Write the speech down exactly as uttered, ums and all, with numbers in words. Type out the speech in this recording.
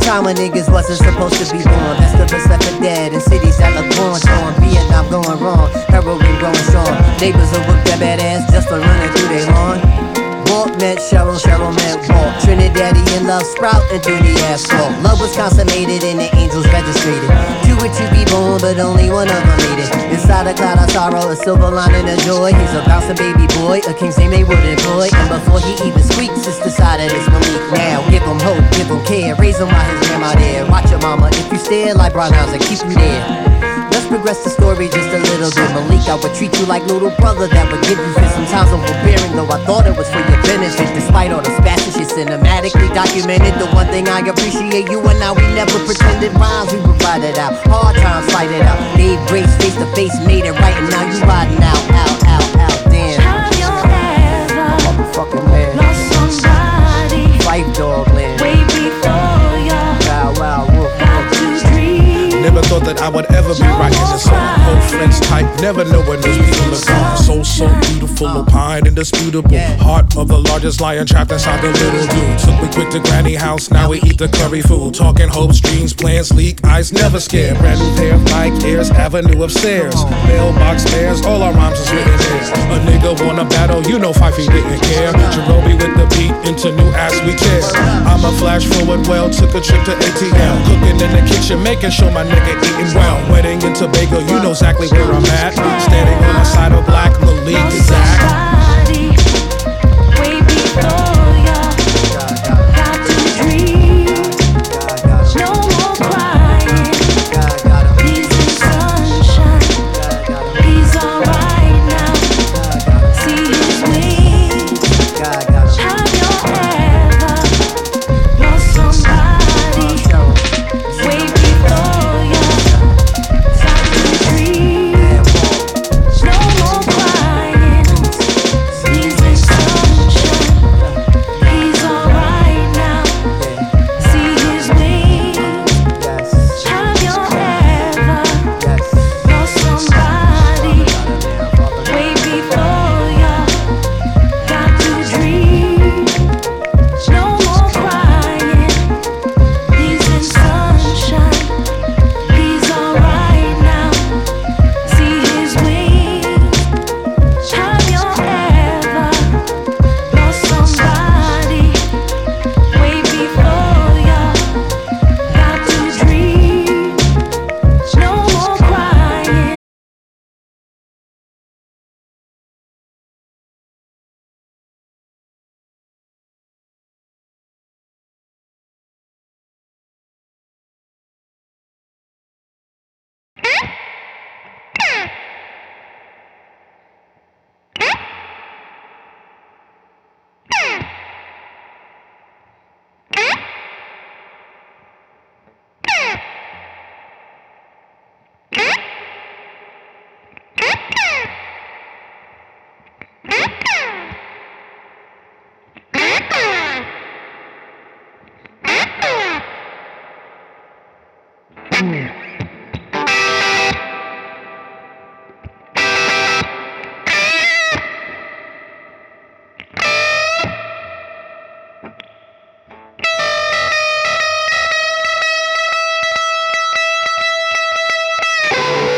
time when niggas wasn't supposed to be born. Best of us left for dead in cities that look born torn. Vietnam going wrong, heroin growing strong. Neighbors will whip their bad ass just for running through their lawn. Walt met Cheryl, Cheryl met Walt. Trinidadian love sprouting through the asphalt. Love was consummated and the angels registered. Two were to be born, but only one of them made it. Inside a cloud of sorrow, a silver lining of joy. He's a bouncing baby boy, a king's name they would employ. And before he even squeaks, it's decided it's Malik now. Give him hope, give him care, raise him while his grandma there. Watch your mama, if you stare like Brown House and keep you there. Let's progress the story just a little bit. Malik, I would treat you like little brother that would give you fit. Sometimes overbearing, though I thought it was for your benefit. Despite all the spashes, shit cinematically documented. The one thing I appreciate you and I, we never pretended rhymes, we would ride it out. Hard times, fight it out. Made grace face to face, made it right, and now you riding out, out, out, out. Damn. Have you ever Motherfucking man. lost somebody Fight dog land. way before you Wow, wow, woof, got to dream? Never thought that I would ever be writing a song. Whole friends type, never know when those people are gone. So, so beautiful, opined, indisputable. Heart of the largest lion trapped inside the little dude. Took me quick to granny house, now we eat the curry food. Talking hopes, dreams, plans, leak, eyes never scared. Brand new pair of Nike Airs, avenue upstairs. Mailbox stairs, all our rhymes is written there. A nigga wanna battle, you know Fifey didn't care. Jerobi with the beat, into new ass we tear. I'm a flash forward well, took a trip to A T L. Cooking in the kitchen, making sure my nigga eating well. Wedding in Tobago, you know exactly where I'm at. Standing on the side of black, Malik is Zach. Somebody way before you got to dream. No more crying. He's in sunshine. He's alright now. See his wings. Have you ever lost somebody way before you got to dream? No more crying. He's in sunshine. He's alright now. See his wings. Have you ever lost somebody way before you got to dream? No more crying. He's in sunshine. He's alright now. See his wings. Have you ever lost somebody way before you got to dream? No more crying. Mm.